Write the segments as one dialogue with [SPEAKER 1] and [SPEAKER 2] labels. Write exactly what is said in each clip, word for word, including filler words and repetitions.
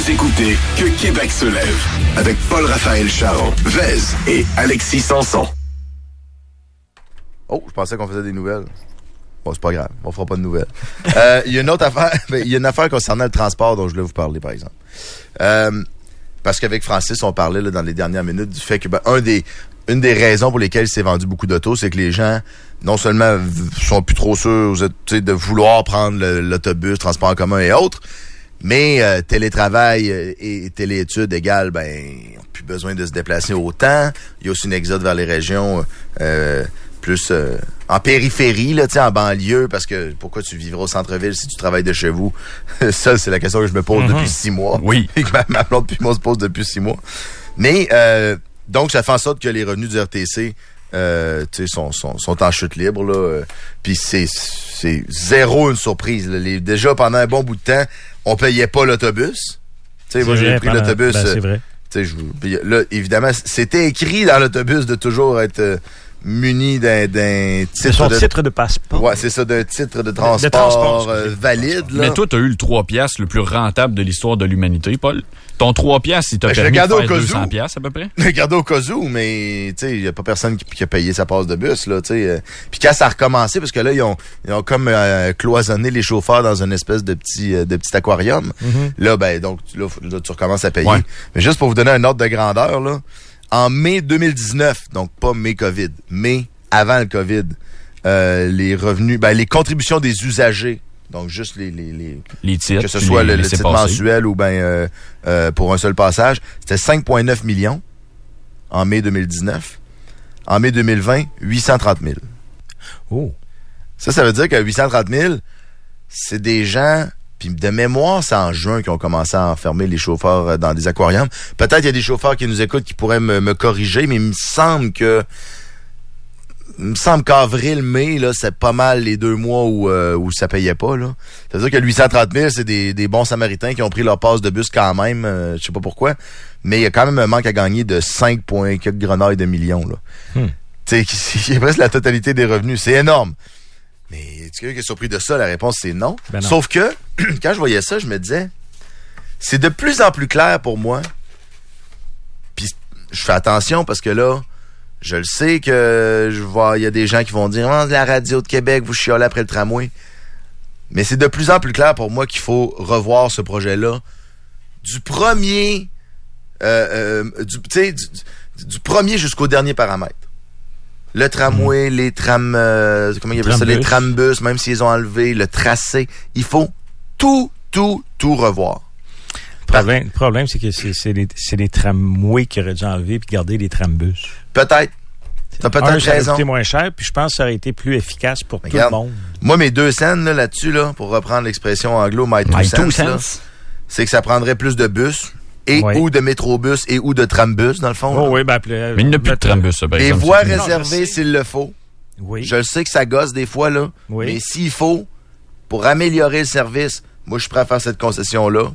[SPEAKER 1] Vous écoutez Que Québec se lève avec Paul-Raphaël Charon, Vez et Alexis Sanson.
[SPEAKER 2] Oh, je pensais qu'on faisait des nouvelles. Bon, c'est pas grave, on fera pas de nouvelles. Il euh, y a une autre affaire, il y a une affaire concernant le transport dont je voulais vous parler, par exemple. Euh, parce qu'avec Francis, on parlait là, dans les dernières minutes du fait que ben, un des, une des raisons pour lesquelles il s'est vendu beaucoup d'autos, c'est que les gens, non seulement sont plus trop sûrs de vouloir prendre le, l'autobus, transport en commun et autres, mais euh, télétravail et téléétudes égale, ben, ils n'ont plus besoin de se déplacer autant. Il y a aussi une exode vers les régions euh, plus euh, en périphérie, là, en banlieue, parce que pourquoi tu vivras au centre-ville si tu travailles de chez vous? Ça, c'est la question que je me pose mm-hmm. depuis six mois.
[SPEAKER 3] Oui.
[SPEAKER 2] Et que ma, ma blonde puis moi se pose depuis six mois. Mais, euh, donc, ça fait en sorte que les revenus du R T C euh, sont, sont, sont en chute libre. Là, euh, puis c'est, c'est zéro une surprise. Là. Les, déjà, pendant un bon bout de temps, on payait pas l'autobus. Tu sais, moi, j'ai pris pendant, l'autobus. Ben, c'est vrai. Tu sais, je, là, évidemment, c'était écrit dans l'autobus de toujours être euh, muni d'un, d'un titre,
[SPEAKER 4] son
[SPEAKER 2] de,
[SPEAKER 4] titre de passeport.
[SPEAKER 2] Ouais, c'est ça, d'un titre de transport, de transport euh, valide. Là.
[SPEAKER 3] Mais toi, t'as eu le trois piastres le plus rentable de l'histoire de l'humanité, Paul. Ton trois piastres, il t'a ben, permis de faire deux cents piastres à peu près.
[SPEAKER 2] Je regardais au cas où, mais tu sais, il n'y a pas personne qui, qui a payé sa passe de bus, là, tu sais. Euh, Puis quand ça a recommencé, parce que là, ils ont, ils ont comme euh, cloisonné les chauffeurs dans une espèce de petit, euh, de petit aquarium. Mm-hmm. Là, ben, donc, là, là, tu recommences à payer. Ouais. Mais juste pour vous donner un ordre de grandeur, là, en mai deux mille dix-neuf, donc pas mai COVID, mai avant le COVID, euh, les revenus, ben, les contributions des usagers, donc juste les les les,
[SPEAKER 3] les titres,
[SPEAKER 2] que ce soit
[SPEAKER 3] les,
[SPEAKER 2] le, le titre mensuel ou ben euh, euh, pour un seul passage, c'était cinq virgule neuf millions en mai deux mille dix-neuf. En mai deux mille vingt, huit cent trente mille.
[SPEAKER 4] Oh.
[SPEAKER 2] Ça, ça veut dire qu'à huit cent trente mille, c'est des gens, puis de mémoire, c'est en juin qu'ils ont commencé à enfermer les chauffeurs dans des aquariums. Peut-être qu'il y a des chauffeurs qui nous écoutent qui pourraient me, me corriger, mais il me semble que Il me semble qu'avril, mai, là, c'est pas mal les deux mois où, euh, où ça payait pas, là. C'est-à-dire que huit cent trente mille, c'est des, des bons Samaritains qui ont pris leur passe de bus quand même, euh, je sais pas pourquoi. Mais il y a quand même un manque à gagner de cinq points quelques grenailles de millions, là. Hmm. Tu sais, c'est presque la totalité des revenus. C'est énorme. Mais, est-ce que quelqu'un qui est surpris de ça? La réponse, c'est non. Ben non. Sauf que, quand je voyais ça, je me disais, c'est de plus en plus clair pour moi. Puis, je fais attention parce que là, je le sais que je vois, il y a des gens qui vont dire, oh, la radio de Québec, vous chiolez après le tramway. Mais c'est de plus en plus clair pour moi qu'il faut revoir ce projet-là du premier, euh, euh, du, tu sais, du, du premier jusqu'au dernier paramètre. Le tramway, mmh. les trams, euh, comment il y avait ça, les trambus, même s'ils ont enlevé le tracé, il faut tout, tout, tout revoir.
[SPEAKER 4] Le problème, le problème, c'est que c'est, c'est, les, c'est les tramways qui auraient dû enlever puis garder les trambus.
[SPEAKER 2] Peut-être. T'as peut-être
[SPEAKER 4] Un, ça
[SPEAKER 2] raison.
[SPEAKER 4] aurait coûté moins cher, puis je pense que ça aurait été plus efficace pour Mais tout regarde, le monde.
[SPEAKER 2] Moi, mes deux cents là, là-dessus, là, pour reprendre l'expression anglo, my two, my cents, two cents. Là, c'est que ça prendrait plus de bus et oui. ou de métrobus et ou de trambus, dans le fond.
[SPEAKER 4] Oh, oui, ben, appelez,
[SPEAKER 3] Mais il n'y a plus de trambus, ça, par
[SPEAKER 2] Les
[SPEAKER 3] exemple.
[SPEAKER 2] voies réservées s'il le faut.
[SPEAKER 4] Oui.
[SPEAKER 2] Je le sais que ça gosse des fois, là.
[SPEAKER 4] Oui.
[SPEAKER 2] Mais s'il faut, pour améliorer le service, moi, je suis prêt à faire cette concession-là.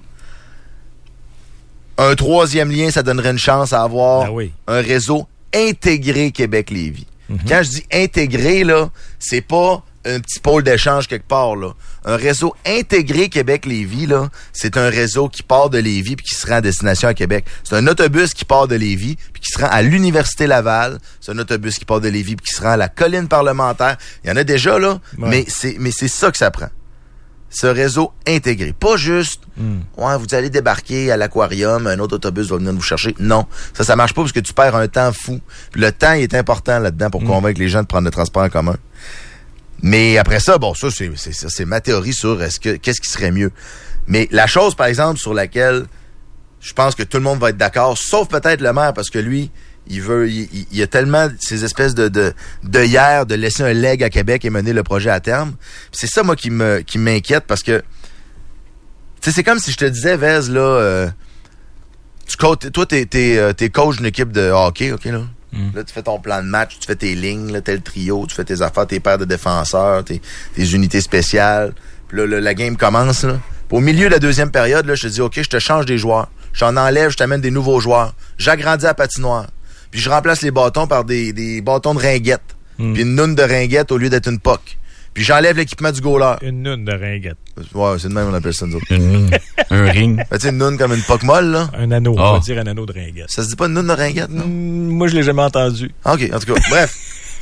[SPEAKER 2] Un troisième lien, ça donnerait une chance à avoir
[SPEAKER 4] ben oui.
[SPEAKER 2] un réseau intégré Québec-Lévis. Mm-hmm. Quand je dis intégré, là, c'est pas un petit pôle d'échange quelque part, là. Un réseau intégré Québec-Lévis, là, c'est un réseau qui part de Lévis puis qui se rend à destination à Québec. C'est un autobus qui part de Lévis puis qui se rend à l'Université Laval. C'est un autobus qui part de Lévis puis qui se rend à la colline parlementaire. Il y en a déjà, là, ouais. mais c'est, mais c'est ça que ça prend. Ce réseau intégré. Pas juste, mm. ouais, vous allez débarquer à l'aquarium, un autre autobus va venir vous chercher. Non. Ça, ça marche pas parce que tu perds un temps fou. Puis le temps, il est important là-dedans pour mm. convaincre les gens de prendre le transport en commun. Mais après ça, bon, ça, c'est, c'est, c'est, c'est ma théorie sur est-ce que, qu'est-ce qui serait mieux. Mais la chose, par exemple, sur laquelle je pense que tout le monde va être d'accord, sauf peut-être le maire, parce que lui, il veut, il, il, il y a tellement ces espèces de, de, de hier, de laisser un leg à Québec et mener le projet à terme. Puis c'est ça, moi, qui me, qui m'inquiète parce que, tu sais, c'est comme si je te disais, Vez, là, euh, tu coach, toi, t'es, t'es, t'es coach d'une équipe de hockey, OK, là? Mm. Là, tu fais ton plan de match, tu fais tes lignes, là, tel trio, tu fais tes affaires, tes paires de défenseurs, tes, tes unités spéciales. Puis là, le, la game commence, là. Puis au milieu de la deuxième période, là, je te dis, OK, je te change des joueurs. J'en enlève, je t'amène des nouveaux joueurs. J'agrandis la patinoire. Puis je remplace les bâtons par des, des bâtons de ringuettes. Mm. Puis une noune de ringuette au lieu d'être une poque. Puis j'enlève l'équipement du goaler.
[SPEAKER 4] Une noune de ringuette.
[SPEAKER 2] Ouais, c'est de même on appelle ça nous autres.
[SPEAKER 3] Une noune. Un ring.
[SPEAKER 2] Ben, tu sais, une noune comme une poque molle, là.
[SPEAKER 4] Un anneau,
[SPEAKER 3] oh.
[SPEAKER 4] on va dire un anneau de ringuette.
[SPEAKER 2] Ça se dit pas une noune de ringuette, non?
[SPEAKER 4] Mmh, moi, je l'ai jamais entendu.
[SPEAKER 2] OK, en tout cas, bref.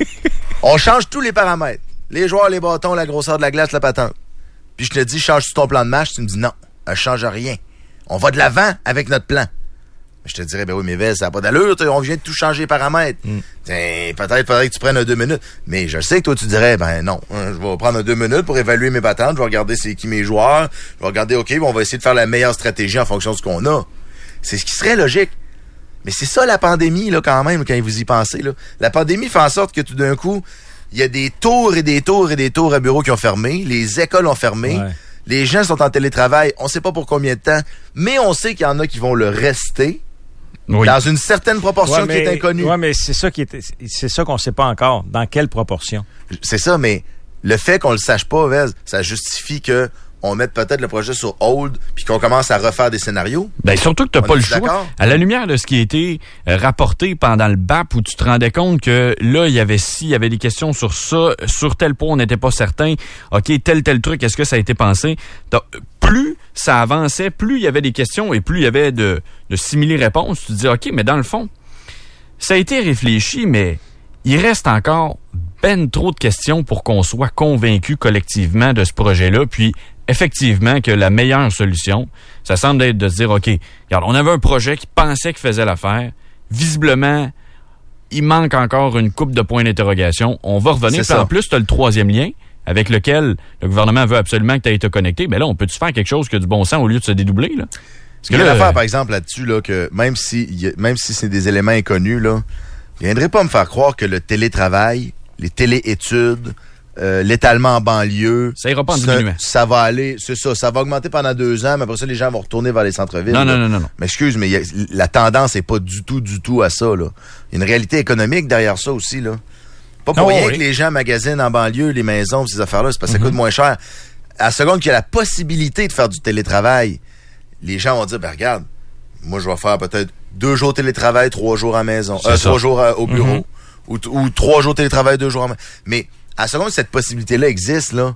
[SPEAKER 2] On change tous les paramètres. Les joueurs, les bâtons, la grosseur de la glace, la patente. Puis je te dis, change-tu ton plan de match? Tu me dis non, elle change rien. On va de l'avant avec notre plan. Je te dirais, ben oui, mais Vez, ça n'a pas d'allure, on vient de tout changer les paramètres. Mm. T'sais, peut-être faudrait que tu prennes un deux minutes. Mais je sais que toi, tu dirais, ben non, hein, je vais prendre un deux minutes pour évaluer mes patentes, je vais regarder c'est qui mes joueurs, je vais regarder, OK, on va essayer de faire la meilleure stratégie en fonction de ce qu'on a. C'est ce qui serait logique. Mais c'est ça la pandémie, là, quand même, quand vous y pensez, là. La pandémie fait en sorte que tout d'un coup, il y a des tours et des tours et des tours à bureaux qui ont fermé, les écoles ont fermé, ouais. Les gens sont en télétravail, on sait pas pour combien de temps, mais on sait qu'il y en a qui vont le rester. Oui. Dans une certaine proportion ouais, mais, qui est inconnue.
[SPEAKER 4] Oui, mais c'est ça qui est, c'est ça qu'on sait pas encore. Dans quelle proportion?
[SPEAKER 2] C'est ça, mais le fait qu'on le sache pas, Vez, ça justifie que on mette peut-être le projet sur hold puis qu'on commence à refaire des scénarios.
[SPEAKER 3] Ben surtout que t'as pas le choix. D'accord? À la lumière de ce qui a été euh, rapporté pendant le B A P où tu te rendais compte que là, il y avait ci, il y avait des questions sur ça, sur tel point, on n'était pas certain. OK, tel, tel truc, est-ce que ça a été pensé? Donc, plus ça avançait, plus il y avait des questions et plus il y avait de, de simili-réponses. Tu te dis, OK, mais dans le fond, ça a été réfléchi, mais il reste encore ben trop de questions pour qu'on soit convaincu collectivement de ce projet-là. Puis, effectivement, que la meilleure solution, ça semble être de se dire, OK, regarde, on avait un projet qui pensait qu'il faisait l'affaire. Visiblement, il manque encore une couple de points d'interrogation. On va revenir. Puis en plus, tu as le troisième lien avec lequel le gouvernement veut absolument que tu aies été connecté. Mais là, on peut-tu faire quelque chose qui a du bon sens au lieu de se dédoubler, là?
[SPEAKER 2] Parce que il y a là, l'affaire, par exemple, là-dessus, là, que même si, même si c'est des éléments inconnus, là, il ne viendrait pas me faire croire que le télétravail, les téléétudes, euh, l'étalement en banlieue,
[SPEAKER 3] ça ira pas en diminuant.
[SPEAKER 2] Ça va aller, c'est ça, ça va augmenter pendant deux ans, mais après ça, les gens vont retourner vers les centres-villes.
[SPEAKER 3] Non,
[SPEAKER 2] là.
[SPEAKER 3] non, non, non, non.
[SPEAKER 2] Mais excuse, mais y a, la tendance n'est pas du tout, du tout à ça, là. Il y a une réalité économique derrière ça aussi, là. Pas pour oh, rien oui. que les gens magasinent en banlieue, les maisons, ces affaires-là, c'est parce que mm-hmm. ça coûte moins cher. À la seconde qu'il y a la possibilité de faire du télétravail, les gens vont dire, ben regarde, moi, je vais faire peut-être deux jours télétravail, trois jours à la maison, euh, trois jours à, au bureau, mm-hmm. ou, ou trois jours télétravail, deux jours à la maison. Mais à la seconde que cette possibilité-là existe, là,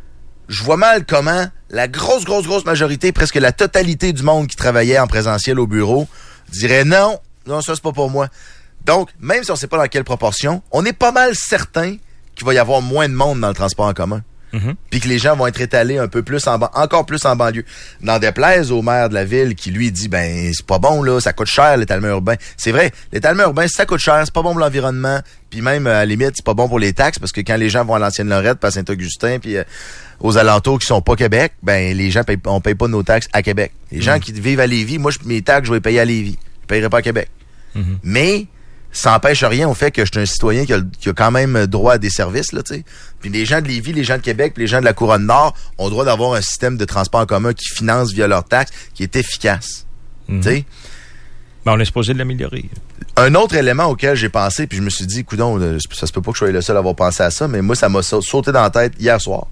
[SPEAKER 2] je vois mal comment la grosse, grosse, grosse majorité, presque la totalité du monde qui travaillait en présentiel au bureau, dirait non, non, ça, c'est pas pour moi. Donc, même si on ne sait pas dans quelle proportion, on est pas mal certain qu'il va y avoir moins de monde dans le transport en commun. Mm-hmm. Puis que les gens vont être étalés un peu plus, en ba- encore plus en banlieue. N'en déplaise au maire de la ville qui, lui, dit, ben, c'est pas bon, là, ça coûte cher, l'étalement urbain. C'est vrai, l'étalement urbain, ça coûte cher, c'est pas bon pour l'environnement, puis même, à la limite, c'est pas bon pour les taxes, parce que quand les gens vont à l'Ancienne-Lorette, puis à Saint-Augustin, puis euh, aux alentours qui sont pas Québec, ben, les gens, payent, on paye pas nos taxes à Québec. Les mm-hmm. gens qui vivent à Lévis, moi, je, mes taxes, je vais les payer à Lévis. Je payerai pas à Québec. Mm-hmm. Mais, ça n'empêche rien au fait que je suis un citoyen qui a, qui a quand même droit à des services, là, tu sais. Puis les gens de Lévis, les gens de Québec, puis les gens de la Couronne-Nord ont droit d'avoir un système de transport en commun qui finance via leurs taxes, qui est efficace. Mm-hmm. Tu sais.
[SPEAKER 4] Ben, on est supposé de l'améliorer.
[SPEAKER 2] Un autre élément auquel j'ai pensé, puis je me suis dit, coudonc, ça se peut pas que je sois le seul à avoir pensé à ça, mais moi, ça m'a sauté dans la tête hier soir.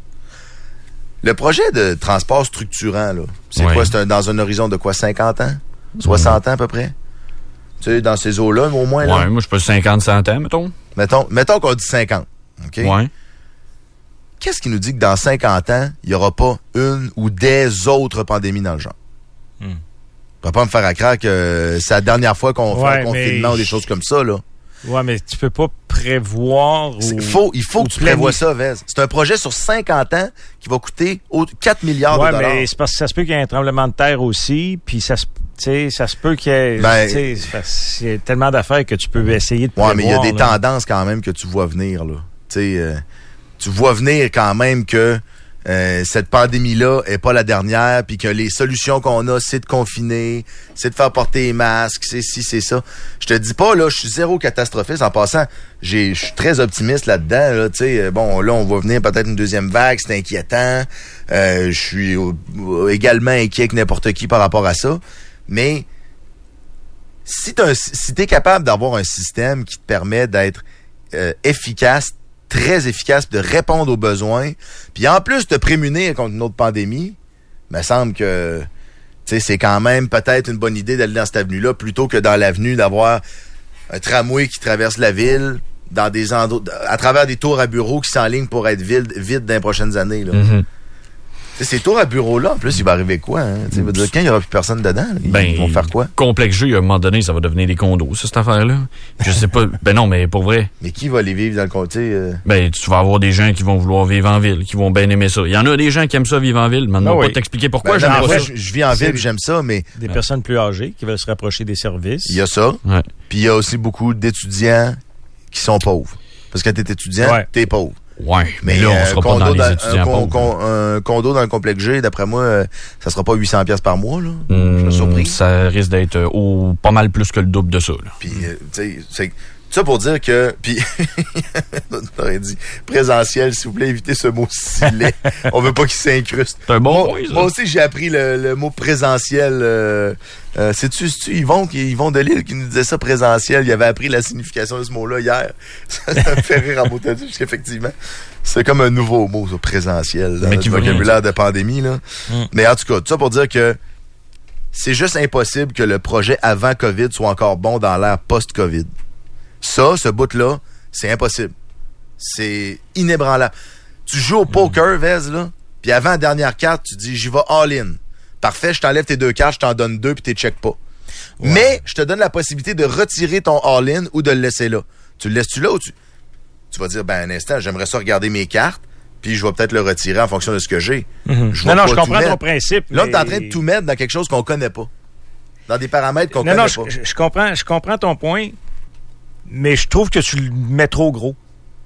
[SPEAKER 2] Le projet de transport structurant, là, c'est oui. quoi? C'est un, dans un horizon de quoi? cinquante ans? soixante mm-hmm. ans à peu près? Tu sais, dans ces eaux-là, au moins. Là.
[SPEAKER 3] Ouais, moi, je peux cinquante, cent ans, mettons.
[SPEAKER 2] Mettons, mettons qu'on dit cinquante. OK?
[SPEAKER 3] Ouais.
[SPEAKER 2] Qu'est-ce qui nous dit que dans cinquante ans, il n'y aura pas une ou des autres pandémies dans le genre? Hmm. On va pas me faire à croire que c'est la dernière fois qu'on ouais, fait un confinement mais... ou des choses comme ça, là.
[SPEAKER 4] Ouais, mais tu peux pas prévoir. Ou...
[SPEAKER 2] Faut, il faut que tu prévois ça, Vez. C'est un projet sur cinquante ans qui va coûter quatre milliards
[SPEAKER 4] ouais,
[SPEAKER 2] de dollars.
[SPEAKER 4] Ouais, mais c'est parce que ça se peut qu'il y ait un tremblement de terre aussi, puis ça se Tu sais, ça se peut qu'il y ait... Ben, tu sais, il y a tellement d'affaires que tu peux essayer de prévoir.
[SPEAKER 2] Ouais, mais il y a des
[SPEAKER 4] là.
[SPEAKER 2] tendances quand même que tu vois venir, là. Tu sais, euh, tu vois venir quand même que euh, cette pandémie-là est pas la dernière, puis que les solutions qu'on a, c'est de confiner, c'est de faire porter les masques, c'est ci, c'est ça. Je te dis pas, là, je suis zéro catastrophiste. En passant, je suis très optimiste là-dedans, là, tu sais. Bon, là, on va venir peut-être une deuxième vague, c'est inquiétant. Euh, je suis également inquiet que n'importe qui par rapport à ça. Mais si t'es si t'es capable d'avoir un système qui te permet d'être euh, efficace, très efficace, de répondre aux besoins, puis en plus de prémunir contre une autre pandémie, il me semble que tu sais, c'est quand même peut-être une bonne idée d'aller dans cette avenue-là plutôt que dans l'avenue d'avoir un tramway qui traverse la ville, dans des endroits, à travers des tours à bureaux qui s'enlignent pour être vides, vides dans les prochaines années, là.
[SPEAKER 3] Mm-hmm.
[SPEAKER 2] Ces tours à bureau-là, en plus, il va arriver quoi? Hein? Tu veux dire, quand il n'y aura plus personne dedans, ils
[SPEAKER 3] ben,
[SPEAKER 2] vont faire quoi?
[SPEAKER 3] Complexe G, à un moment donné, ça va devenir des condos, ça, cette affaire-là. Je sais pas. Ben non, mais pour vrai.
[SPEAKER 2] Mais qui va aller vivre dans le comté? Euh...
[SPEAKER 3] Ben, tu vas avoir des gens qui vont vouloir vivre en ville, qui vont bien aimer ça. Il y en a des gens qui aiment ça vivre en ville. Maintenant, on va
[SPEAKER 4] oui.
[SPEAKER 3] pas t'expliquer pourquoi
[SPEAKER 2] ben,
[SPEAKER 3] j'aime
[SPEAKER 2] non,
[SPEAKER 3] pas
[SPEAKER 2] moi,
[SPEAKER 3] ça.
[SPEAKER 2] Je, je vis en ville, j'aime ça, mais...
[SPEAKER 4] Des ouais. personnes plus âgées qui veulent se rapprocher des services.
[SPEAKER 2] Il y a ça.
[SPEAKER 3] Ouais.
[SPEAKER 2] Puis il y a aussi beaucoup d'étudiants qui sont pauvres. Parce que quand t'es étudiant, ouais. t'es pauvre.
[SPEAKER 3] Ouais, mais, mais là, on sera pas dans les
[SPEAKER 2] dans,
[SPEAKER 3] étudiants
[SPEAKER 2] un,
[SPEAKER 3] pauvres.
[SPEAKER 2] Con, un condo dans le complexe G, d'après moi, euh, ça sera pas huit cents piastres par mois, là.
[SPEAKER 3] Mmh,
[SPEAKER 2] je suis surpris.
[SPEAKER 3] Ça risque d'être euh, au, pas mal plus que le double de ça, là.
[SPEAKER 2] Puis, euh, tu sais, c'est... Ça pour dire que, puis, on aurait dit, présentiel, s'il vous plaît, évitez ce mot si laid. On veut pas qu'il s'incruste.
[SPEAKER 3] C'est un bon
[SPEAKER 2] moi,
[SPEAKER 3] point, ça.
[SPEAKER 2] Moi aussi, j'ai appris le, le mot présentiel. Euh, euh, c'est-tu, c'est-tu Yvon, qui, Yvon Delille qui nous disait ça, présentiel? Il avait appris la signification de ce mot-là hier. Ça, ça me fait rire en bout de dit, effectivement. C'est comme un nouveau mot, ça, présentiel, dans le vocabulaire de pandémie, là. Mm. Mais en tout cas, tout ça pour dire que c'est juste impossible que le projet avant COVID soit encore bon dans l'ère post-COVID. Ça, ce bout-là, c'est impossible. C'est inébranlable. Tu joues au poker, Vez, là, puis avant la dernière carte, tu dis, j'y vais all-in. Parfait, je t'enlève tes deux cartes, je t'en donne deux, puis t'es check pas. Ouais. Mais je te donne la possibilité de retirer ton all-in ou de le laisser là. Tu le laisses-tu là ou tu... Tu vas dire, ben un instant, j'aimerais ça regarder mes cartes, puis je vais peut-être le retirer en fonction de ce que j'ai.
[SPEAKER 4] Mm-hmm. Je non, non, je comprends ton principe.
[SPEAKER 2] Là,
[SPEAKER 4] mais...
[SPEAKER 2] t'es en train de tout mettre dans quelque chose qu'on connaît pas. Dans des paramètres qu'on
[SPEAKER 4] non,
[SPEAKER 2] connaît
[SPEAKER 4] non,
[SPEAKER 2] pas.
[SPEAKER 4] Je, je, comprends, je comprends ton point. Mais je trouve que tu le mets trop gros.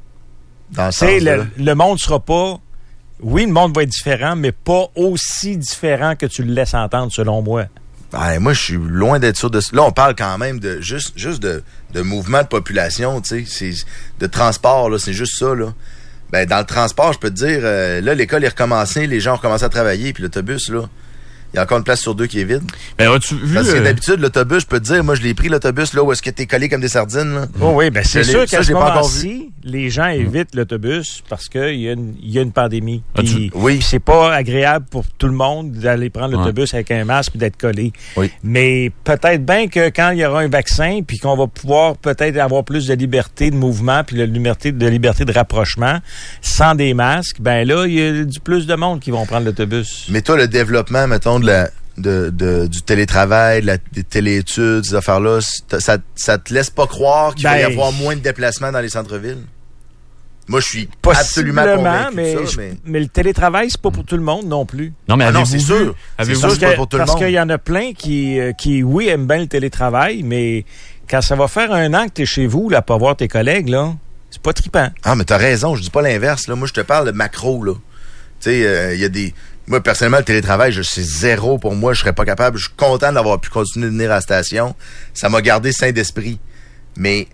[SPEAKER 2] Dans le,
[SPEAKER 4] sens le, le monde sera pas... Oui, le monde va être différent, mais pas aussi différent que tu le laisses entendre, selon moi.
[SPEAKER 2] Ben, moi, je suis loin d'être sûr de ça. Là, on parle quand même de juste, juste de, de mouvement de population, tu sais, de transport, là, c'est juste ça, là. Ben, dans le transport, je peux te dire, euh, là, l'école est recommencée, les gens ont recommencé à travailler, puis l'autobus, là, il y a encore une place sur deux qui est vide.
[SPEAKER 3] Ben, as-tu vu,
[SPEAKER 2] Parce que
[SPEAKER 3] euh...
[SPEAKER 2] d'habitude, l'autobus, je peux te dire, moi, je l'ai pris, l'autobus, là, où est-ce que t'es collé comme des sardines, là.
[SPEAKER 4] Oh oui, ben, c'est sûr qu'à ce moment-ci,
[SPEAKER 2] vu.
[SPEAKER 4] les gens évitent mmh. l'autobus parce qu'il y, y a une pandémie.
[SPEAKER 2] Pis, oui.
[SPEAKER 4] Pis c'est pas agréable pour tout le monde d'aller prendre l'autobus ouais. avec un masque et d'être collé.
[SPEAKER 2] Oui.
[SPEAKER 4] Mais peut-être bien que quand il y aura un vaccin, puis qu'on va pouvoir peut-être avoir plus de liberté de mouvement, puis de liberté, de liberté de rapprochement, sans des masques, ben là, il y a du plus de monde qui vont prendre l'autobus.
[SPEAKER 2] Mais toi, le développement, mettons, de la... De, de, du télétravail, de la, des téléétudes, ces affaires-là, ça, ça te laisse pas croire qu'il ben, va y avoir moins de déplacements dans les centres-villes? Moi, je suis absolument convaincu
[SPEAKER 4] mais,
[SPEAKER 2] de ça.
[SPEAKER 4] Je,
[SPEAKER 2] mais...
[SPEAKER 4] mais le télétravail, c'est pas pour tout le monde non plus.
[SPEAKER 3] Non, mais
[SPEAKER 2] ah non, c'est sûr.
[SPEAKER 3] C'est
[SPEAKER 2] sûr, c'est pas pour tout le monde.
[SPEAKER 4] Parce qu'il y en a plein qui, qui, oui, aiment bien le télétravail, mais quand ça va faire un an que t'es chez vous, là, pour voir tes collègues, là, c'est pas trippant.
[SPEAKER 2] Ah, mais t'as raison, je dis pas l'inverse, là. Moi, je te parle de macro, là. Tu sais, il euh, y a des... Moi, personnellement, le télétravail, je c'est zéro pour moi. Je serais pas capable. Je suis content d'avoir pu continuer de venir à la station. Ça m'a gardé sain d'esprit. Mais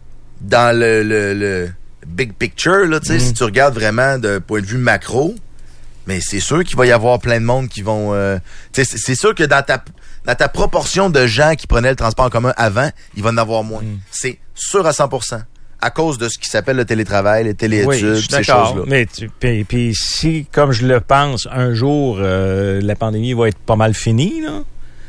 [SPEAKER 2] dans le, le, le big picture, là, tu sais, mm. si tu regardes vraiment d'un point de vue macro, mais c'est sûr qu'il va y avoir plein de monde qui vont... Euh, tu sais, c'est sûr que dans ta, dans ta proportion de gens qui prenaient le transport en commun avant, il va en avoir moins. Mm. C'est sûr à cent pour cent. À cause de ce qui s'appelle le télétravail, les téléétudes,
[SPEAKER 4] oui,
[SPEAKER 2] ces choses-là.
[SPEAKER 4] Mais puis, puis si, comme je le pense, un jour euh, la pandémie va être pas mal finie, là,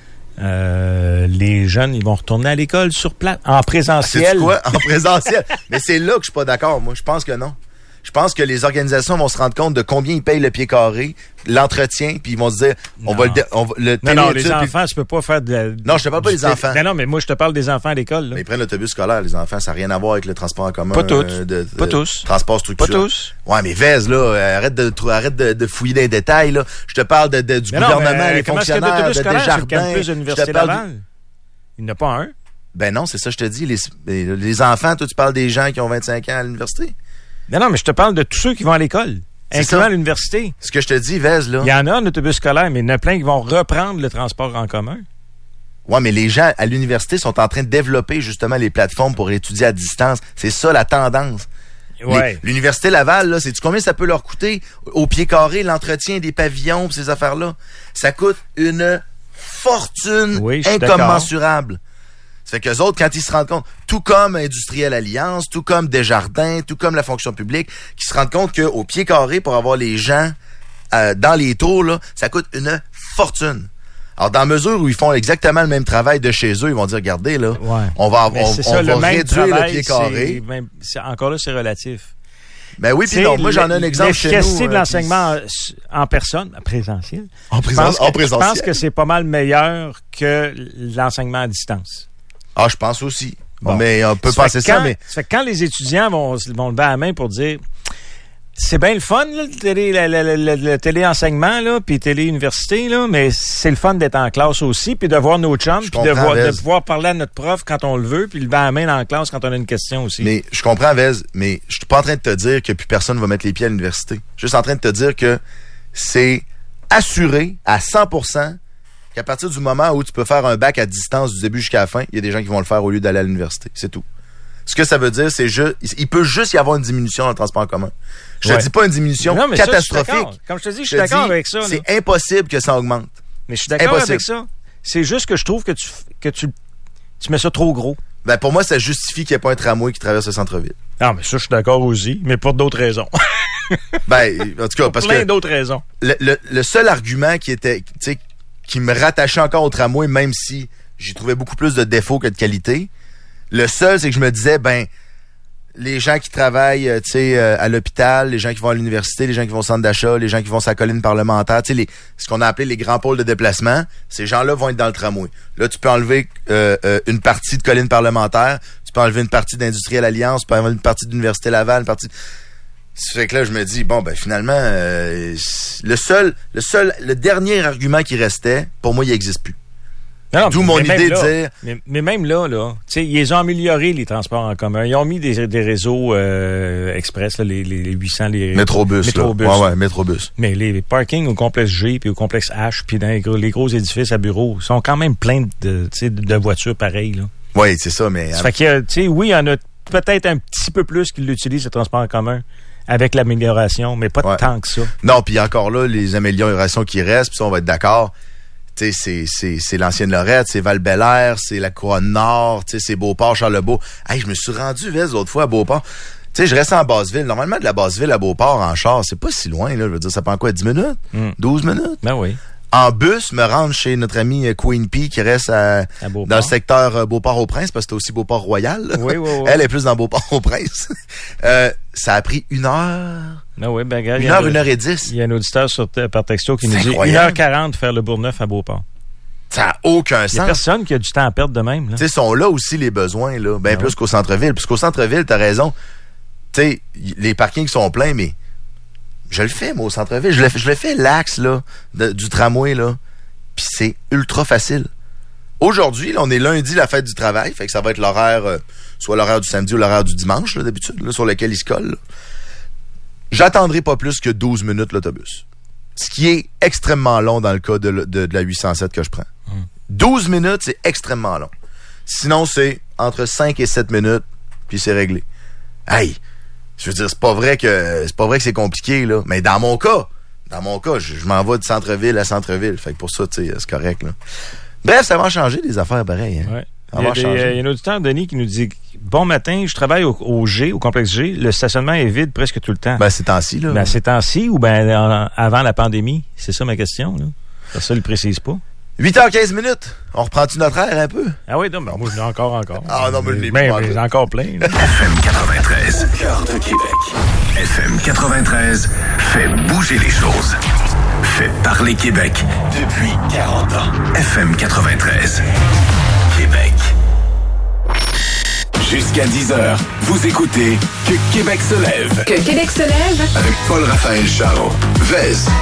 [SPEAKER 4] euh, les jeunes ils vont retourner à l'école sur place, en présentiel.
[SPEAKER 2] C'est quoi? En présentiel. Mais c'est là que je suis pas d'accord. Moi, je pense que non. Je pense que les organisations vont se rendre compte de combien ils payent le pied carré, l'entretien, puis ils vont se dire, on non. va le, dé- on va, le
[SPEAKER 4] non, non, les enfants, tu peux pas faire de la,
[SPEAKER 2] non, je te parle pas des enfants.
[SPEAKER 4] Non, non, mais moi, je te parle des enfants à l'école, là.
[SPEAKER 2] Mais ils prennent l'autobus scolaire, les enfants, ça n'a rien à voir avec le transport en commun.
[SPEAKER 4] Pas tous.
[SPEAKER 2] Euh, de, de,
[SPEAKER 4] pas tous.
[SPEAKER 2] Transport structuré.
[SPEAKER 4] Pas tous.
[SPEAKER 2] Ouais, mais Vez, là, arrête de, arrête de, de fouiller dans les détails, là. Je te parle de, de du mais gouvernement, non, les fonctionnaires, de Desjardins.
[SPEAKER 4] Je te parle Laval. Du... Il n'y en a pas un.
[SPEAKER 2] Ben non, c'est ça, je te dis. Les, les enfants, toi, tu parles des gens qui ont vingt-cinq ans à l'université.
[SPEAKER 4] Non, non, mais je te parle de tous ceux qui vont à l'école, incluant à l'université.
[SPEAKER 2] Ce que je te dis, Vez, là.
[SPEAKER 4] Il y en a un autobus scolaire, mais il y en a plein qui vont reprendre le transport en commun.
[SPEAKER 2] Ouais, mais les gens à l'université sont en train de développer justement les plateformes pour étudier à distance. C'est ça la tendance.
[SPEAKER 4] Ouais.
[SPEAKER 2] Les, l'université Laval, là, sais-tu combien ça peut leur coûter au pied carré, l'entretien des pavillons pis ces affaires-là? Ça coûte une fortune
[SPEAKER 4] oui,
[SPEAKER 2] incommensurable. Ça fait qu'eux autres, quand ils se rendent compte, tout comme Industriel Alliance, tout comme Desjardins, tout comme la fonction publique, qui se rendent compte qu'au pied carré, pour avoir les gens euh, dans les tours, là, ça coûte une fortune. Alors, dans la mesure où ils font exactement le même travail de chez eux, ils vont dire, regardez, là,
[SPEAKER 4] ouais.
[SPEAKER 2] on va,
[SPEAKER 4] mais
[SPEAKER 2] on,
[SPEAKER 4] c'est
[SPEAKER 2] on
[SPEAKER 4] ça,
[SPEAKER 2] va
[SPEAKER 4] le même
[SPEAKER 2] réduire
[SPEAKER 4] travail,
[SPEAKER 2] le pied carré.
[SPEAKER 4] C'est, même, c'est, encore là, c'est relatif.
[SPEAKER 2] Ben oui, puis non, moi, j'en ai un exemple chez nous.
[SPEAKER 4] L'efficacité de
[SPEAKER 2] euh,
[SPEAKER 4] l'enseignement en, en personne, en présentiel.
[SPEAKER 2] En, présence,
[SPEAKER 4] que,
[SPEAKER 2] en présentiel.
[SPEAKER 4] Je pense que c'est pas mal meilleur que l'enseignement à distance.
[SPEAKER 2] Ah, je pense aussi.
[SPEAKER 4] Bon.
[SPEAKER 2] Mais on peut
[SPEAKER 4] ça
[SPEAKER 2] penser ça,
[SPEAKER 4] quand,
[SPEAKER 2] mais...
[SPEAKER 4] Ça fait que quand les étudiants vont, vont lever la main pour dire... C'est bien le fun, là, le, télé, le, le, le, le télé-enseignement, là, puis télé-université, là, mais c'est le fun d'être en classe aussi, puis de voir nos chums, puis de, voir, de pouvoir parler à notre prof quand on le veut, puis lever la main dans la classe quand on a une question aussi.
[SPEAKER 2] Mais je comprends, Vez, mais je suis pas en train de te dire que plus personne va mettre les pieds à l'université. Je suis juste en train de te dire que c'est assuré à cent pour cent qu'à partir du moment où tu peux faire un bac à distance du début jusqu'à la fin, il y a des gens qui vont le faire au lieu d'aller à l'université. C'est tout. Ce que ça veut dire, c'est juste, il peut juste y avoir une diminution dans le transport en commun. Je ouais. te dis pas une diminution non, catastrophique.
[SPEAKER 4] Ça, je Comme je te dis, je suis d'accord avec ça.
[SPEAKER 2] C'est là. Impossible que ça augmente.
[SPEAKER 4] Mais je suis d'accord impossible. Avec ça. C'est juste que je trouve que tu, que tu, tu mets ça trop gros.
[SPEAKER 2] Ben, pour moi, ça justifie qu'il n'y ait pas un tramway qui traverse le centre-ville.
[SPEAKER 4] Non, mais ça, je suis d'accord aussi, mais pour d'autres raisons.
[SPEAKER 2] Ben, en tout cas,
[SPEAKER 4] pour
[SPEAKER 2] parce
[SPEAKER 4] plein
[SPEAKER 2] que.
[SPEAKER 4] Plein d'autres raisons.
[SPEAKER 2] Le, le, le seul argument qui était, tu sais, qui me rattachait encore au tramway, même si j'y trouvais beaucoup plus de défauts que de qualité, le seul, c'est que je me disais, ben, les gens qui travaillent, tu sais, euh, à l'hôpital, les gens qui vont à l'université, les gens qui vont au centre d'achat, les gens qui vont sur la colline parlementaire, tu sais, les, ce qu'on a appelé les grands pôles de déplacement, ces gens-là vont être dans le tramway. Là, tu peux enlever euh, euh, une partie de colline parlementaire, tu peux enlever une partie d'Industrielle Alliance, tu peux enlever une partie d'Université Laval, une partie... Ça fait que là, je me dis, bon, ben finalement, euh, le seul, le seul, le dernier argument qui restait, pour moi, il n'existe plus.
[SPEAKER 4] Non,
[SPEAKER 2] D'où mon idée
[SPEAKER 4] là,
[SPEAKER 2] de dire...
[SPEAKER 4] Mais, mais même là, là, tu sais, ils ont amélioré les transports en commun. Ils ont mis des, des réseaux euh, express, là, les, les, les huit cents... Les,
[SPEAKER 2] Métrobus, Métrobus.
[SPEAKER 4] Là.
[SPEAKER 2] Ouais, ouais, Métrobus.
[SPEAKER 4] Mais les parkings au complexe G puis au complexe H puis dans les gros, les gros édifices à bureaux sont quand même pleins de, de voitures pareilles, là.
[SPEAKER 2] Oui, c'est ça, mais...
[SPEAKER 4] Ça fait que, tu sais, oui, il y en a peut-être un petit peu plus qui l'utilisent, le transport en commun, avec l'amélioration, mais pas ouais. tant que ça.
[SPEAKER 2] Non, puis encore là, les améliorations qui restent, puis ça, on va être d'accord... C'est, c'est, c'est l'ancienne Lorette, c'est Val-Bélair, c'est la Couronne-Nord, c'est Beauport, Charlebourg. Hey, je me suis rendu, Vez, l'autre fois à Beauport. Tu sais, je reste en Basseville. Normalement, de la Basseville à Beauport en char, c'est pas si loin, là. Je veux dire, ça prend quoi, dix minutes? Mm. douze minutes?
[SPEAKER 4] Ben oui.
[SPEAKER 2] En bus, me rendre chez notre ami Queen P qui reste à, à dans le secteur Beauport-au-Prince, parce que c'est aussi Beauport-Royal.
[SPEAKER 4] Oui, oui, oui.
[SPEAKER 2] Elle est plus dans Beauport-au-Prince. euh, ça a pris une heure.
[SPEAKER 4] Ah oui, ben, regarde,
[SPEAKER 2] une heure, une heure et dix.
[SPEAKER 4] Il y a un auditeur sur, par texto qui
[SPEAKER 2] c'est
[SPEAKER 4] nous dit
[SPEAKER 2] incroyable.
[SPEAKER 4] une heure quarante faire le Bourgneuf à Beauport.
[SPEAKER 2] Ça n'a aucun sens.
[SPEAKER 4] Il n'y a personne qui a du temps à perdre de même.
[SPEAKER 2] Tu sais, sont là aussi les besoins, là, bien ah plus oui. qu'au centre-ville. Puisqu'au centre-ville, t'as raison. Tu sais, les parkings sont pleins, mais je le fais, moi, au centre-ville. Je le, je le fais l'axe, là, de, du tramway, là. Puis c'est ultra facile. Aujourd'hui, là, on est lundi, la fête du travail. Fait que ça va être l'horaire, euh, soit l'horaire du samedi ou l'horaire du dimanche, là, d'habitude, là, sur lequel ils se collent. Là. J'attendrai pas plus que douze minutes l'autobus. Ce qui est extrêmement long dans le cas de, de, de la huit cent sept que je prends. Hum. douze minutes, c'est extrêmement long. Sinon, c'est entre cinq et sept minutes, puis c'est réglé. Hey, je veux dire, c'est pas vrai que c'est pas vrai que c'est compliqué, là. Mais dans mon cas, dans mon cas, je, je m'en vais de centre-ville à centre-ville. Fait que pour ça, tu sais, c'est correct, là. Bref, ça va changer des affaires pareilles. Hein?
[SPEAKER 4] Ouais. Il y, a des, il y a un auditeur, Denis, qui nous dit « Bon matin, je travaille au, au G, au complexe G. Le stationnement est vide presque tout le temps. »
[SPEAKER 2] Ben, c'est temps-ci, là.
[SPEAKER 4] Ben, c'est temps-ci ou ben en, avant la pandémie? C'est ça ma question, là. Ça, ça, il le précise pas.
[SPEAKER 2] huit heures quinze minutes. On reprend-tu notre air un peu?
[SPEAKER 4] Ah oui, non, ben, moi, je l'ai encore, encore.
[SPEAKER 2] Ah non, mais je l'ai
[SPEAKER 4] ben, ben, j'ai encore plein, là.
[SPEAKER 1] F M quatre-vingt-treize, au cœur de Québec. F M quatre-vingt-treize fait bouger les choses. Fait parler Québec depuis quarante ans. F M quatre-vingt-treize. Québec. Jusqu'à dix heures, vous écoutez Que Québec se lève.
[SPEAKER 5] Que Québec se lève.
[SPEAKER 1] Avec Paul-Raphaël Charon. Vez.